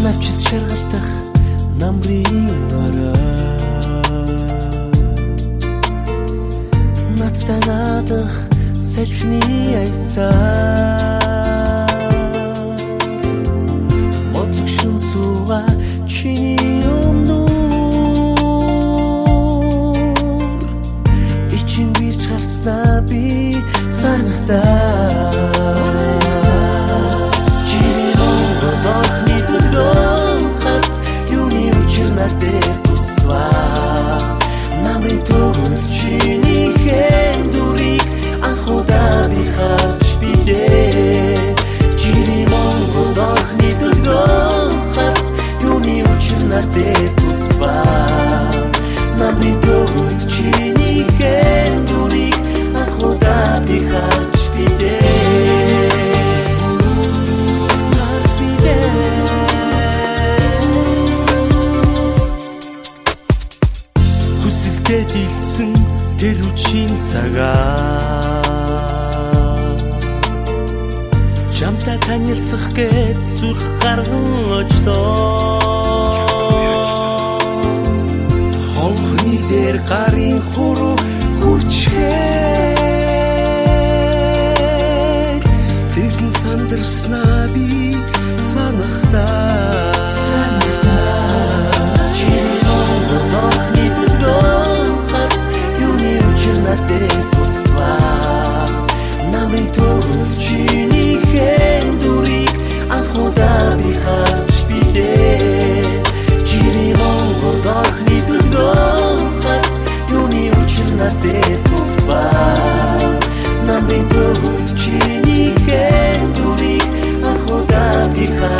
навчис шаргалтах намрын орой надтай наадах салхины аясаа модлог шин сууга чиний өмнөр ичин бирч гарснаа би санагдаа Надер тусваа намрын төгөг чиний хэн дурыг анхудаа би харж бидээ чиний монгол охны дөргөн хац юуны учир надер тусваа намрын төгөг чиний хэн дурыг анхудаа би харж бидээ Дэлсэн тэр үчийн цагаа чамтай танилцах гээд зүрх гарган очлоо хонхны дээр гарын хуруу хүчээр тэрэн сандарснаа би санахтаа Надер тусваа намрын төгөг чиний хэн дурыг анхудаа би харж бидээ чиний монгол охны дөргөн хац юуны учир надер тусваа намрын төгөг чиний хэн дурыг анхудаа би харж